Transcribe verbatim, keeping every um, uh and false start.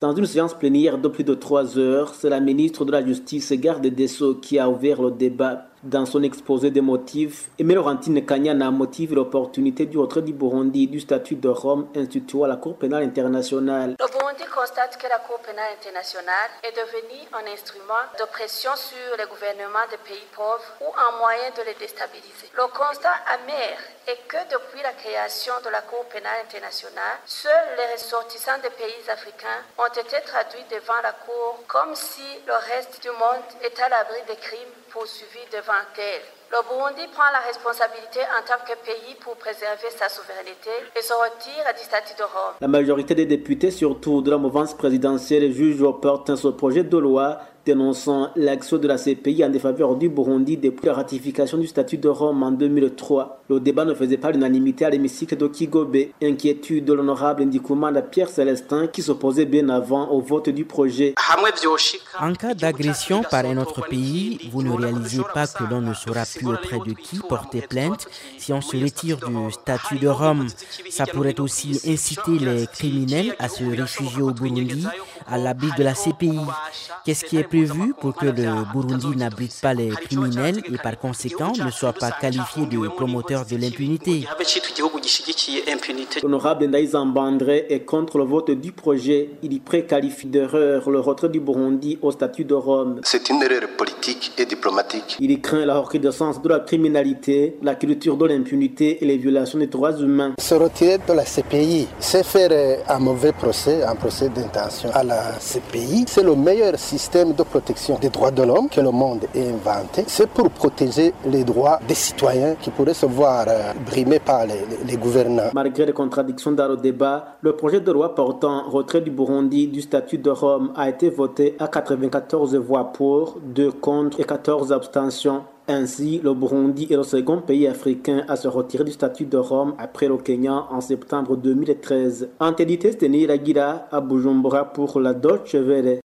Dans une séance plénière de plus de trois heures, c'est la ministre de la Justice et garde des Sceaux qui a ouvert le débat. Dans son exposé des motifs, Aimé Laurentine Kanyana motive l'opportunité du retrait du Burundi du statut de Rome instituant la Cour pénale internationale. Le Burundi constate que la Cour pénale internationale est devenue un instrument de pression sur les gouvernements des pays pauvres ou un moyen de les déstabiliser. Le constat amer est que depuis la création de la Cour pénale internationale, seuls les ressortissants des pays africains ont été traduits devant la Cour comme si le reste du monde était à l'abri des crimes poursuivis devant elle. Le Burundi prend la responsabilité en tant que pays pour préserver sa souveraineté et se retire du statut de Rome. La majorité des députés, surtout de la mouvance présidentielle, jugent opportun ce projet de loi dénonçant l'action de la C P I en défaveur du Burundi depuis la ratification du statut de Rome en deux mille trois. Le débat ne faisait pas l'unanimité à l'hémicycle de Kigobe. Inquiétude de l'honorable Ndikumana Pierre Célestin qui s'opposait bien avant au vote du projet. En cas d'agression par un autre pays, vous ne réalisez pas que l'on ne saura plus auprès de qui porter plainte si on se retire du statut de Rome. Ça pourrait aussi inciter les criminels à se réfugier au Burundi à l'abri de la C P I. Qu'est-ce qui est prévu pour que le Burundi n'abrite pas les criminels et par conséquent ne soit pas qualifié de promoteur de l'impunité? L'honorable Ndaïza Mbandré est contre le vote du projet. Il y préqualifie d'erreur le retrait du Burundi au statut de Rome. C'est une erreur politique et diplomatique. Il y craint la recrudescence de la criminalité, la culture de l'impunité et les violations des droits humains. Se retirer de la C P I, c'est faire un mauvais procès, un procès d'intention à la C P I. C'est le meilleur système de protection des droits de l'homme que le monde ait inventé. C'est pour protéger les droits des citoyens qui pourraient se voir euh, brimés par les, les, les gouvernants. Malgré les contradictions dans le débat, le projet de loi portant retrait du Burundi du statut de Rome a été voté à quatre-vingt-quatorze voix pour, deux contre et quatorze abstentions. Ainsi, le Burundi est le second pays africain à se retirer du statut de Rome après le Kenya en septembre deux mille treize. Antedite Steni Lagira à Bujumbura pour la Deutsche Welle.